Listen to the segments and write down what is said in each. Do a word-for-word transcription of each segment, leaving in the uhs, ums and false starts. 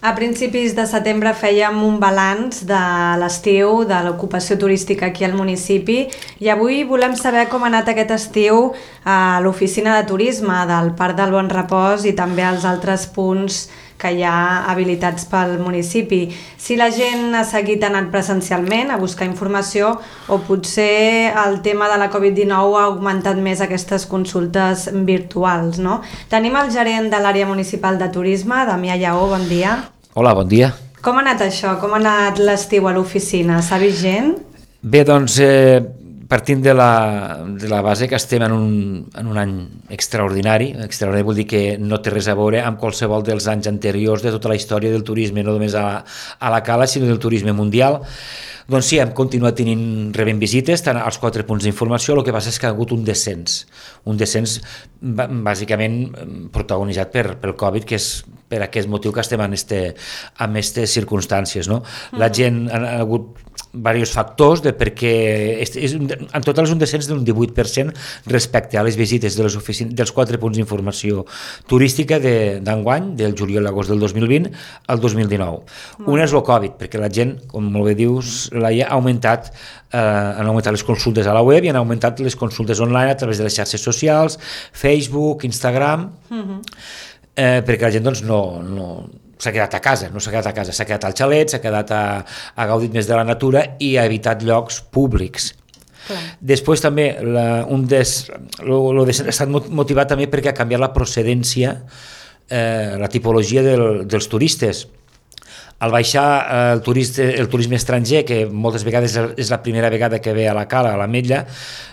A principis de setembre fèiem un balanç de l'estiu, de l'ocupació turística aquí al municipi, i avui volem saber com ha anat aquest estiu a l'oficina de turisme del Parc del Bon Repòs i també als altres punts que hi ha habilitats pel municipi. Si la gent ha seguit anant presencialment a buscar informació o potser el tema de la covid dinou ha augmentat més aquestes consultes virtuals, no? Tenim el gerent de l'àrea municipal de turisme, Damià Lleó, bon dia. Hola, bon dia. Com ha anat això? Com ha anat l'estiu a l'oficina? S'ha vist gent? Bé, doncs, eh, partint de la, de la base que estem en un, en un any extraordinari, extraordinari vol dir que no té res a veure amb qualsevol dels anys anteriors de tota la història del turisme, no només a, a la Cala, sinó del turisme mundial. Doncs sí, hem continuat tenint, rebent visites, tant als quatre punts d'informació, el que passa és que ha hagut un descens, un descens bàsicament protagonitzat per, pel Covid, que és per aquest motiu que estem en aquestes circumstàncies. No? La gent ha, ha hagut diversos factors de perquè és, és, en total és un descens d'un divuit per cent respecte a les visites de les oficines, dels quatre punts d'informació turística d'enguany, de, del juliol a agost del dos mil vint al dos mil dinou. Un és el Covid, perquè la gent, com molt bé dius, Laia, ha augmentat, eh, han augmentat les consultes a la web i han augmentat les consultes online a través de les xarxes socials, Facebook, Instagram, uh-huh. eh, perquè la gent doncs, no... no s'ha quedat a casa, no s'ha quedat a casa, s'ha quedat al xalet, s'ha quedat a, a gaudir més de la natura i ha evitat llocs públics. Clar. Després també la, un des, lo, lo des, ha estat motivat també perquè ha canviat la procedència, eh, la tipologia del, dels turistes. Al baixar eh, el, turista, el turisme estranger, que moltes vegades és la primera vegada que ve a la Cala, a l'Ametlla,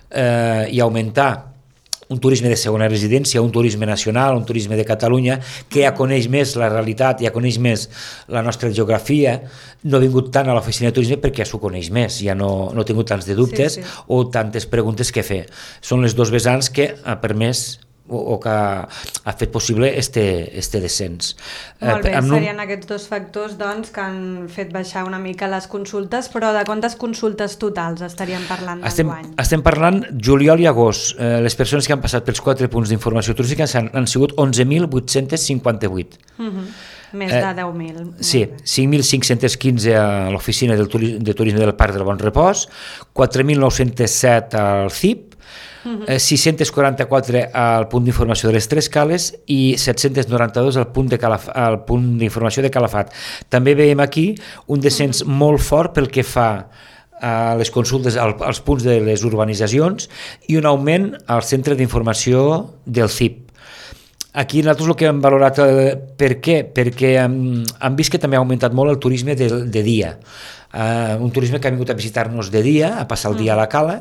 eh, i augmentar un turisme de segona residència, un turisme nacional, un turisme de Catalunya, que ja coneix més la realitat, ja coneix més la nostra geografia, no ha vingut tant a l'oficina de turisme perquè ja s'ho coneix més, ja no, no ha tingut tants de dubtes sí, sí. o tantes preguntes que fer. Són les dos vessants que ha permès o, o que ha fet possible este, este descens. Molt bé, eh, serien un... aquests dos factors doncs, que han fet baixar una mica les consultes, però de quantes consultes totals estaríem parlant d'enguany? Estem, estem parlant juliol i agost. Eh, les persones que han passat pels quatre punts d'informació turística han, han sigut onze mil vuit-cents cinquanta-vuit. Uh-huh. Més de deu mil. Eh, sí, cinc mil cinc-cents quinze a l'oficina del turisme, de turisme del Parc del Bon Repòs, quatre mil nou-cents set al C I P, Uh-huh. sis-cents quaranta-quatre al punt d'informació de les Tres Cales i set-cents noranta-dos al punt de Calaf- al punt d'informació de Calafat. També veiem aquí un descens uh-huh. molt fort pel que fa a les consultes als punts de les urbanitzacions i un augment al centre d'informació del C I P. Aquí nosaltres el que hem valorat, eh, per què? Perquè hem, hem vist que també ha augmentat molt el turisme de, de dia. Uh, un turisme que ha vingut a visitar-nos de dia, a passar el dia a la Cala,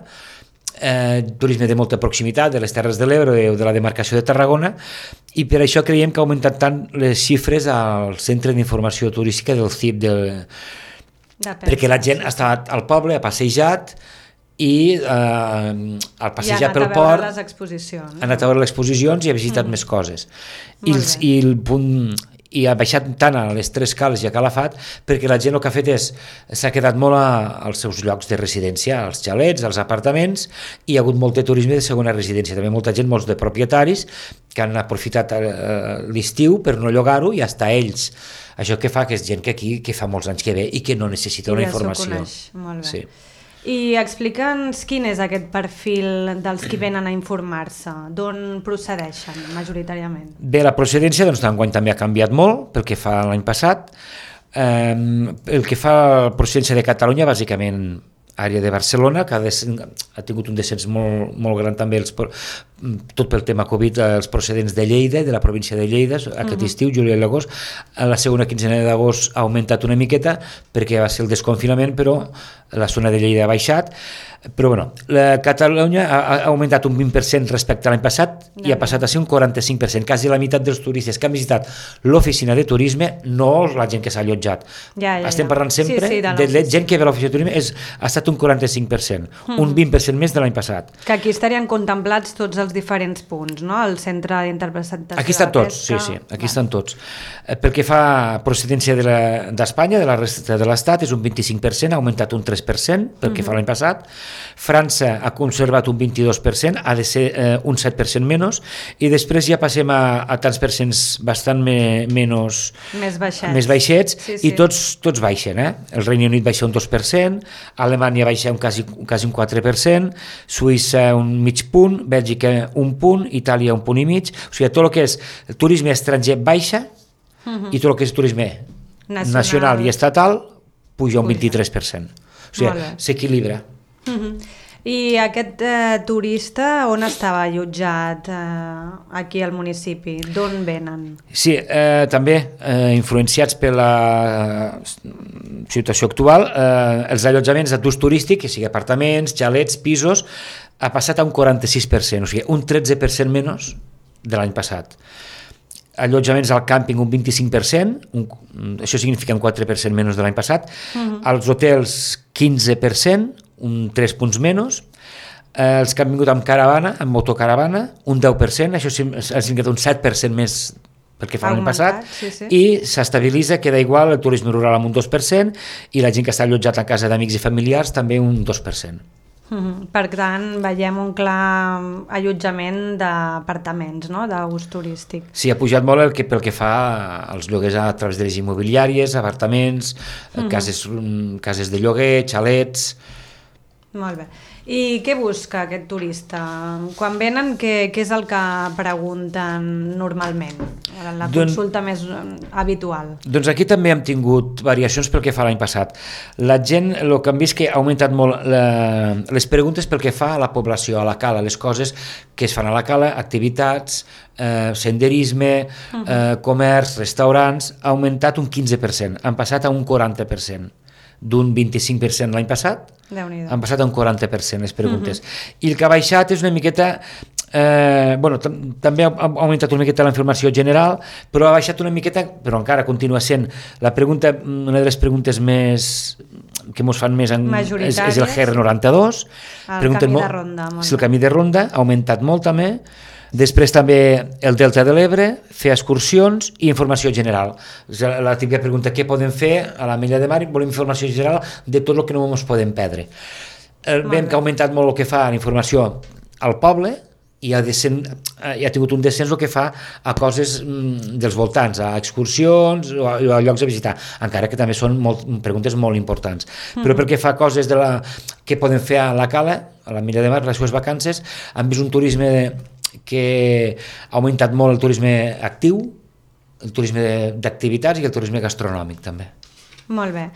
Eh, turisme de molta proximitat de les Terres de l'Ebre o de la demarcació de Tarragona, i per això creiem que ha augmentat tant les xifres al centre d'informació turística del C I P, del... de perquè la gent ha estat al poble, ha passejat i eh, al passejar pel port les exposicions, ha anat a veure les exposicions i ha visitat mm. més coses. I, els, i el punt i ha baixat tant a les Tres Cales i a Calafat perquè la gent el que ha fet és s'ha quedat molt a, als seus llocs de residència, als xalets, als apartaments, i hi ha hagut molt de turisme de segona residència, també molta gent, molts de propietaris que han aprofitat eh, l'estiu per no llogar-ho i hasta ells. Això que fa que és gent que aquí que fa molts anys que ve i que no necessita una informació. Molt bé. Sí. I explica'ns quin és aquest perfil dels que venen a informar-se, d'on procedeixen majoritàriament? Bé, la procedència doncs, d'enguany també ha canviat molt pel que fa l'any passat. Eh, el que fa la procedència de Catalunya, bàsicament àrea de Barcelona, que ha, des, ha tingut un descens molt, molt gran també, els, tot pel tema Covid, els procedents de Lleida, de la província de Lleida, aquest uh-huh. estiu, juliol i agost. A la segona quinzena d'agost ha augmentat una miqueta perquè va ser el desconfinament, però la zona de Lleida ha baixat. Però bueno, la Catalunya ha, ha augmentat un vint per cent respecte a l'any passat no, i ha passat a ser un quaranta-cinc per cent, quasi la meitat dels turistes que han visitat l'oficina de turisme, no la gent que s'ha allotjat. Ja, ja, Estem ja. parlant sempre sí, sí, de, de la gent que ve a l'oficina de turisme, és, ha estat un quaranta-cinc per cent, mm. un vint per cent més de l'any passat. Que aquí estarien contemplats tots els els diferents punts, no? El centre d'interpretació aquí estan de tots, pesca... sí, sí, aquí Va. estan tots. Eh, Pel que fa a procedència d'Espanya, de, de la resta de l'Estat, és un vint-i-cinc per cent, ha augmentat un tres per cent pel que uh -huh. fa l'any passat. França ha conservat un vint-i-dos per cent, ha de ser eh, un set per cent menys, i després ja passem a, a tants percents bastant me, menys, més baixets, més baixets sí, sí. i tots, tots baixen. Eh? El Regne Unit baixa un dos per cent, Alemanya baixa un quasi, quasi un quatre per cent, Suïssa un mig punt, Bèlgica un punt, Itàlia un punt i mig, o sigui, tot el que és el turisme estranger baixa uh -huh. i tot el que és turisme nacional, nacional i estatal puja un vint-i-tres per cent. O sigui, s'equilibra. Uh -huh. I aquest eh, turista on estava allotjat eh, aquí al municipi? D'on venen? Sí, eh, també eh, influenciats per la situació actual, eh, els allotjaments d'ús turístic, que sigui apartaments, xalets, pisos, ha passat a un quaranta-sis per cent, o sigui, un tretze per cent menys de l'any passat. Allotjaments al càmping un vint-i-cinc per cent, un, això significa un quatre per cent menys de l'any passat, uh-huh. als hotels quinze per cent, un tres punts menys, eh, els que han vingut amb caravana, amb motocaravana, un deu per cent, això ha significat un set per cent més pel que fa l'any passat, sí, sí. i s'estabilitza, queda igual el turisme rural amb un dos per cent i la gent que està allotjat a casa d'amics i familiars també un dos per cent. Mm-hmm. Per tant, veiem un clar allotjament d'apartaments, no? D'ús turístic. Sí, ha pujat molt el que, pel que fa als lloguers a través de les immobiliàries, apartaments, mm-hmm. cases, cases de lloguer, xalets... Molt bé. I què busca aquest turista? Quan venen, què, què és el que pregunten normalment? La consulta doncs, més habitual. Doncs aquí també hem tingut variacions pel que fa l'any passat. La gent, el que hem vist que ha augmentat molt la, les preguntes pel que fa a la població, a la cala, les coses que es fan a la cala, activitats, eh, senderisme, uh-huh. eh, comerç, restaurants, ha augmentat un quinze per cent, han passat a un quaranta per cent. D'un vint-i-cinc per cent l'any passat, han passat a un quaranta per cent les preguntes. Uh-huh. I el que ha baixat és una miqueta, eh, bueno, tam també ha, ha augmentat una miqueta la informació general, però ha baixat una miqueta, però encara continua sent la pregunta, una de les preguntes més que ens fan més en, és, és el G R noranta-dos, el camí de ronda. Sí, el camí de ronda ha augmentat molt també. Després també el Delta de l'Ebre, fer excursions i informació general. La típica pregunta, què podem fer a la Mella de Mar? Volem informació general de tot el que no ens podem perdre. Veiem que ha augmentat molt el que fa la informació al poble i ha, descend, i ha tingut un descens el que fa a coses mm, dels voltants, a excursions o a, a llocs a visitar, encara que també són molt, preguntes molt importants. Mm. Però perquè fa coses de la, que podem fer a la cala, a la Mella de Mar, les seves vacances, han vist un turisme de, que ha augmentat molt el turisme actiu, el turisme d'activitats i el turisme gastronòmic també. Molt bé.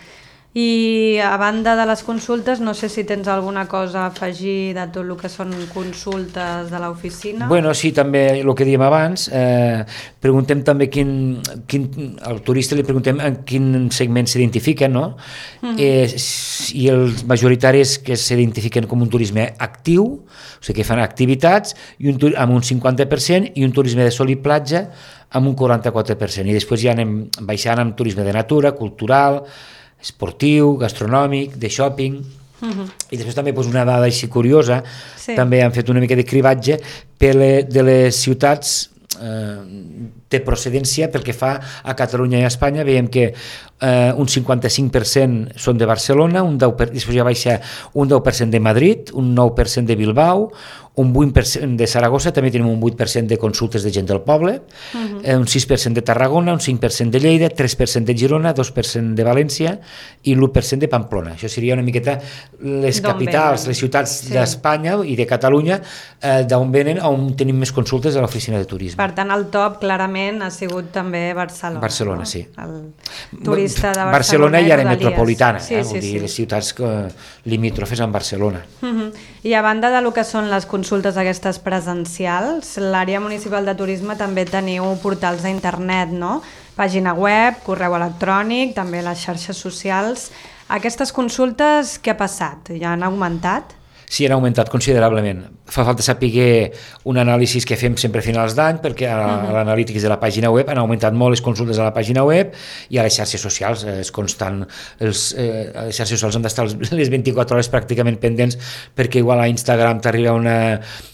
I a banda de les consultes, no sé si tens alguna cosa a afegir de tot el que són consultes de l'oficina. Bueno, sí, també el que dèiem abans, eh, preguntem també quin, quin, al turista li preguntem en quin segment s'identifica, no? Mm-hmm. eh, i els majoritaris que s'identifiquen com un turisme actiu, o sigui que fan activitats, i un, amb un cinquanta per cent, i un turisme de sol i platja amb un quaranta-quatre per cent, i després ja anem baixant amb turisme de natura, cultural, esportiu, gastronòmic, de shopping. Uh-huh. I després també pues, una dada així curiosa, sí. També han fet una mica de cribatge per le, de les ciutats eh, de procedència pel que fa a Catalunya i a Espanya. Veiem que eh, un cinquanta-cinc per cent són de Barcelona, un deu per cent, després ja baixa un deu per cent de Madrid, un nou per cent de Bilbao, un vuit per cent de Saragossa, també tenim un vuit per cent de consultes de gent del poble, uh-huh. eh, un sis per cent de Tarragona, un cinc per cent de Lleida, tres per cent de Girona, dos per cent de València i l'u per cent de Pamplona. Això seria una miqueta les capitals, les ciutats sí. d'Espanya i de Catalunya, eh, d'on venen, on tenim més consultes a l'oficina de turisme. Per tant, el top clarament ha sigut també Barcelona. Barcelona, no? sí. El turista de Barcelona, Barcelona i àrea metropolitana, sí, eh? sí, Vull dir, sí. les ciutats que, limítrofes amb Barcelona. Uh-huh. I a banda de lo que són les consultes aquestes presencials, l'àrea municipal de turisme també teniu portals d'internet, no? Pàgina web, correu electrònic, també les xarxes socials. Aquestes consultes, què ha passat? Ja han augmentat? Sí, han augmentat considerablement. Fa falta saber un anàlisi que fem sempre a finals d'any, perquè a, a l'analítics de la pàgina web han augmentat molt les consultes a la pàgina web i a les xarxes socials. És constant, els, eh, a les xarxes socials han d'estar les vint-i-quatre hores pràcticament pendents, perquè igual a Instagram t'arriba una,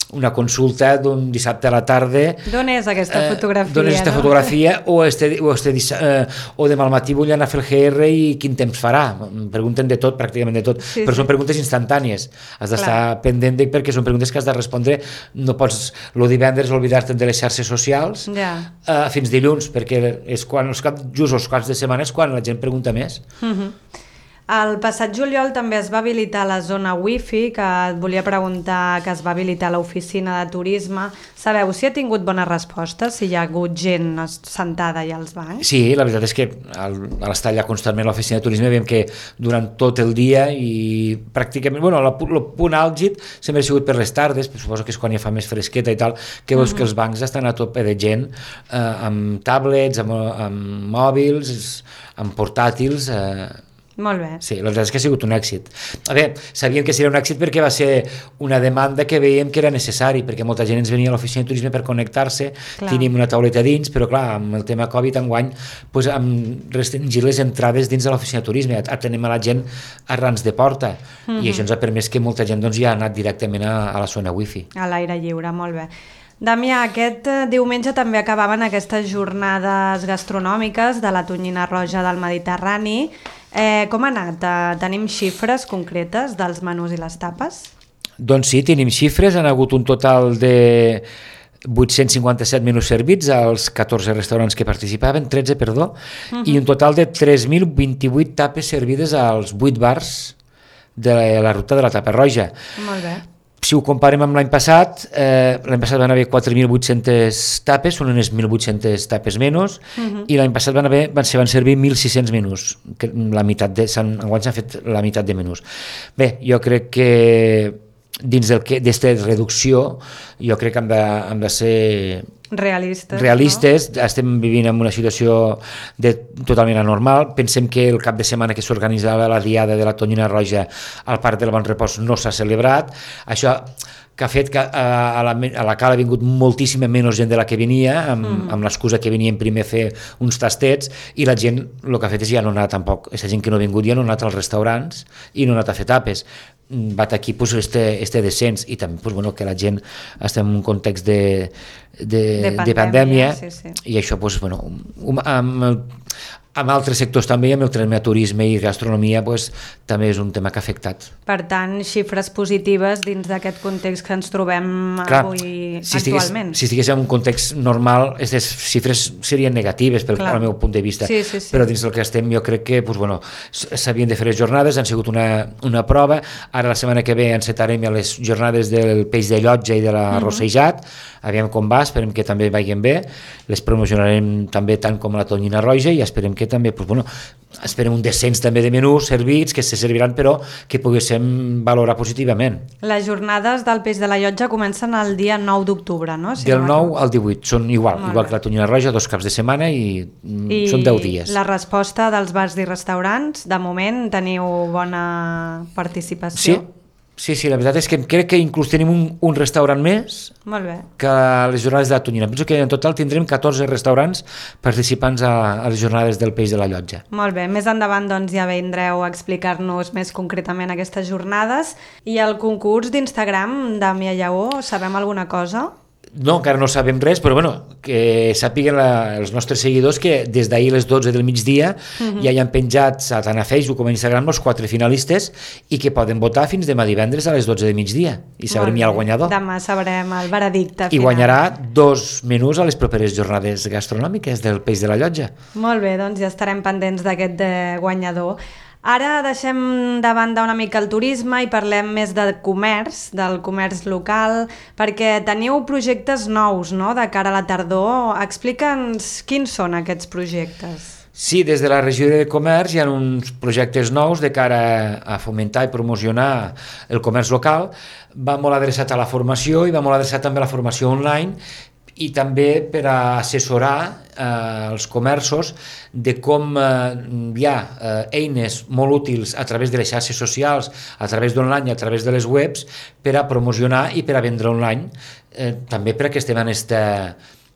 una consulta d'un dissabte a la tarda. D'on és aquesta fotografia? Eh, d'on és aquesta no? fotografia o, este, o, este, eh, o demà al matí vull anar a fer el G R i quin temps farà? Pregunten de tot, pràcticament de tot, sí, però sí. Són preguntes instantànies. Has d'estar pendent de, perquè són preguntes que has de respondre, no pots el divendres oblidar-te de les xarxes socials ja. eh, fins dilluns, perquè és quan els caps, just els caps de setmana és quan la gent pregunta més. Uh-huh. El passat juliol també es va habilitar la zona wifi, que et volia preguntar, que es va habilitar l'oficina de turisme. Sabeu si ha tingut bones respostes, si hi ha hagut gent sentada allà als bancs? Sí, la veritat és que al, a l'estar allà constantment a l'oficina de turisme veiem que durant tot el dia i pràcticament, bueno, el punt àlgid sempre ha sigut per les tardes, suposo que és quan ja fa més fresqueta i tal, que veus uh-huh. que els bancs estan a tope de gent eh, amb tablets, amb, amb mòbils, amb portàtils, eh, molt bé. Sí, la veritat és que ha sigut un èxit. A veure, sabíem que seria un èxit perquè va ser una demanda que veiem que era necessari, perquè molta gent ens venia a l'oficina de turisme per connectar-se, clar. Tenim una tauleta dins, però clar, amb el tema Covid enguany pues, hem restringit les entrades dins de l'oficina de turisme, atenem a la gent arrans de porta, mm-hmm. i això ens ha permès que molta gent doncs, ja ha anat directament a, a la zona wifi. A l'aire lliure, molt bé. Damià, aquest diumenge també acabaven aquestes jornades gastronòmiques de la tonyina roja del Mediterrani. Eh, com ha anat? Tenim xifres concretes dels menús i les tapes? Doncs sí, tenim xifres. Han hagut un total de vuit-cents cinquanta-set menús servits als catorze restaurants que participaven, tretze, perdó, uh-huh. i un total de tres mil vint-i-vuit tapes servides als vuit bars de la ruta de la tapa roja. Molt bé. Si ho comparem amb l'any passat, eh, l'any passat van haver quatre mil vuit-centes tapes, són unes mil vuit-centes tapes menys, uh-huh. i l'any passat van, haver, van, se van servir mil sis-cents menús, que la meitat de, enguany s'han fet la meitat de menús. Bé, jo crec que dins d'aquesta reducció, jo crec que hem de, hem de ser realistes, realistes no? Estem vivint en una situació de, totalment anormal. Pensem que el cap de setmana que s'organitzava la diada de la tonyina roja al Parc del Bon Repòs no s'ha celebrat. Això que ha fet que a la, a la cala ha vingut moltíssima menys gent de la que venia, amb, mm. amb l'excusa que venien primer a fer uns tastets, i la gent el que ha fet és ja no anar tampoc, aquesta gent que no ha vingut ja no ha anat als restaurants i no ha anat a fer tapes. Vat aquí pues, este, este descens, i també pues, bueno, que la gent està en un context de, de, de pandèmia, de pandèmia sí, sí. I això pues, bueno, amb, el, amb altres sectors també, amb el tema turisme i gastronomia, pues, també és un tema que ha afectat. Per tant, xifres positives dins d'aquest context que ens trobem Clar, avui si actualment. Estigués, si estigués en un context normal, aquestes xifres serien negatives pel al meu punt de vista, sí, sí, sí. però dins del que estem jo crec que pues, bueno, s'havien de fer les jornades, han sigut una, una prova, ara la setmana que ve encetarem a les jornades del peix de llotja i de l'arrossejat, uh-huh. aviam com va, esperem que també vagin bé, les promocionarem també tant com la tonyina roja i esperem que també, pues, bueno, esperem un descens també de menús servits que se serviran però que poguéssim valorar positivament. Les jornades del peix de la llotja comencen el dia nou d'octubre, no? Si Del no nou al divuit, són igual, Molt igual bé. Que la tonyina roja, dos caps de setmana i, I són deu dies. I la resposta dels bars i restaurants, de moment teniu bona participació? Sí. Sí, sí, la veritat és que crec que inclús tenim un, un restaurant més Molt bé. Que les jornades de la tonyina. Penso que en total tindrem catorze restaurants participants a, a les jornades del peix de la llotja. Molt bé, més endavant doncs, ja vindreu a explicar-nos més concretament aquestes jornades. I el concurs d'Instagram, Damià Lleó, sabem alguna cosa? No, encara no sabem res, però bueno, que sàpiguen la, els nostres seguidors que des d'ahir a les dotze del migdia uh-huh. ja hi han penjats tant a Facebook com a Instagram els quatre finalistes i que poden votar fins demà divendres a les dotze del migdia i sabrem ja el guanyador. Demà sabrem el veredicte final. I guanyarà dos menús a les properes jornades gastronòmiques del peix de la llotja. Molt bé, doncs ja estarem pendents d'aquest guanyador. Ara deixem de banda una mica el turisme i parlem més de comerç, del comerç local, perquè teniu projectes nous, no?, de cara a la tardor. Explica'ns quins són aquests projectes. Sí, des de la regidoria de comerç hi ha uns projectes nous de cara a fomentar i promocionar el comerç local. Va molt adreçat a la formació i va molt adreçat també a la formació online i també per a assessorar eh, els comerços de com eh, hi ha eh, eines molt útils a través de les xarxes socials, a través d'online, a través de les webs, per a promocionar i per a vendre online. Eh, també perquè estem en esta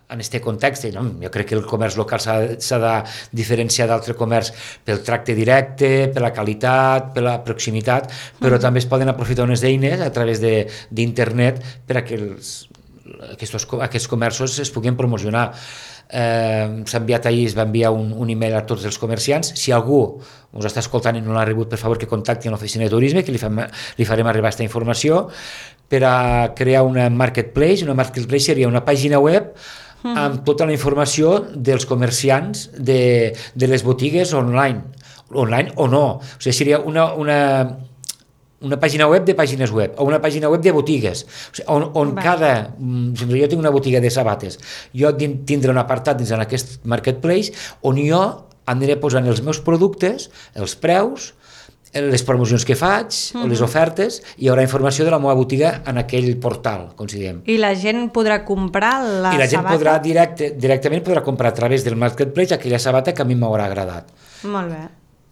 en aquest context, no? Jo crec que el comerç local s'ha de diferenciar d'altre comerç pel tracte directe, per la qualitat, per la proximitat, però mm. també es poden aprofitar unes eines a través d'internet per a que els, aquests, aquests comerços es puguin promocionar. Eh, s'ha enviat ahir, es va enviar un, un e-mail a tots els comerciants. Si algú us està escoltant i no l'ha rebut, per favor que contacti a l'oficina de turisme, que li, fem, li farem arribar aquesta informació, per a crear una marketplace. Una marketplace seria una pàgina web amb tota la informació dels comerciants de, de les botigues online, online o no. O sigui, seria una... una una pàgina web de pàgines web o una pàgina web de botigues, o sigui, on, on cada, si jo tinc una botiga de sabates, jo tindré un apartat dins d'aquest marketplace on jo aniré posant els meus productes, els preus, les promocions que faig, uh-huh. o les ofertes, i hi haurà informació de la meva botiga en aquell portal, com si diem. I la gent podrà comprar la sabata? I la gent sabata? podrà directe, directament podrà comprar a través del marketplace aquella sabata que a mi m'haurà agradat. Molt bé.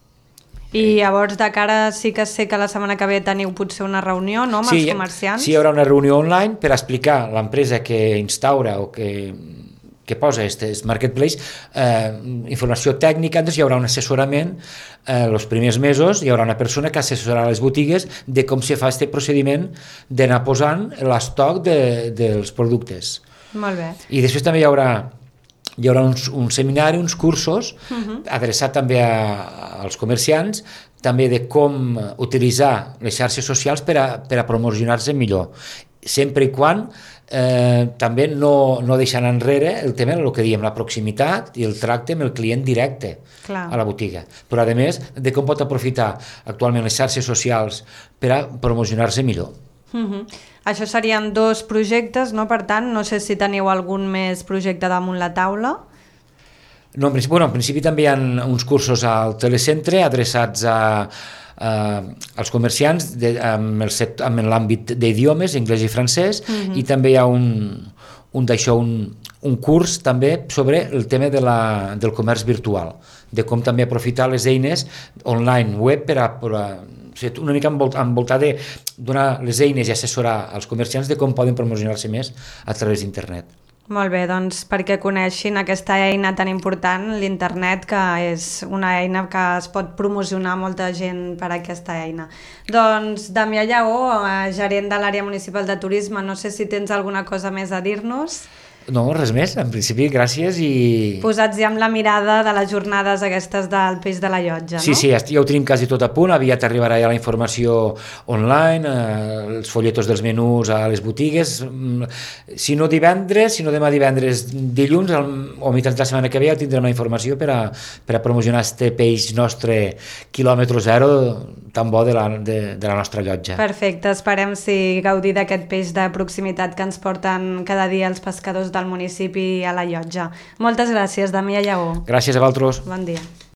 I llavors de cara sí que sé que la setmana que ve teniu potser una reunió, no, amb sí, els comerciants? Sí, hi haurà una reunió online per explicar l'empresa que instaura o que, que posa aquest marketplace, eh, informació tècnica. Doncs hi haurà un assessorament eh, els primers mesos, hi haurà una persona que assessorarà les botigues de com se fa aquest procediment d'anar posant l'estoc de, dels productes. Molt bé. I després també hi haurà hi haurà uns, un seminari, uns cursos uh-huh. adreçat també a, als comerciants, també de com utilitzar les xarxes socials per a, per a promocionar-se millor, sempre i quan eh, també no, no deixant enrere el tema, el que diem, la proximitat i el tracte amb el client directe. Clar. A la botiga, però a més de com pot aprofitar actualment les xarxes socials per a promocionar-se millor. Uh-huh. Això serien dos projectes, no? Per tant, no sé si teniu algun més projecte damunt la taula. No, en principi, bueno, en principi també hi ha uns cursos al telecentre adreçats a, a, als comerciants de, amb, el sector, amb l'àmbit d'idiomes, anglès i francès, uh-huh. i també hi ha un, un d'això, un, un curs també sobre el tema de la, del comerç virtual, de com també aprofitar les eines online, web, per a, per a una mica envoltar de donar les eines i assessorar als comerciants de com poden promocionar-se més a través d'internet. Molt bé, doncs perquè coneixin aquesta eina tan important, l'internet, que és una eina que es pot promocionar molta gent per aquesta eina. Doncs Damià Lleó, gerent de l'àrea municipal de turisme, no sé si tens alguna cosa més a dir-nos? No, res més, en principi gràcies i... Posats ja amb la mirada de les jornades aquestes del Peix de la Llotja, no? Sí, sí, ja ho tenim quasi tot a punt, aviat arribarà ja la informació online, eh, els folletos dels menús a les botigues, si no divendres, si no demà divendres, dilluns o mitjans de la setmana que ve ja tindrem la informació per a, per a promocionar este peix nostre quilòmetre zero tan bo de la, de, de la nostra llotja. Perfecte, esperem si gaudir d'aquest peix de proximitat que ens porten cada dia els pescadors del municipi a la llotja. Moltes gràcies, Damià Lleó. Gràcies a vosaltres. Bon dia.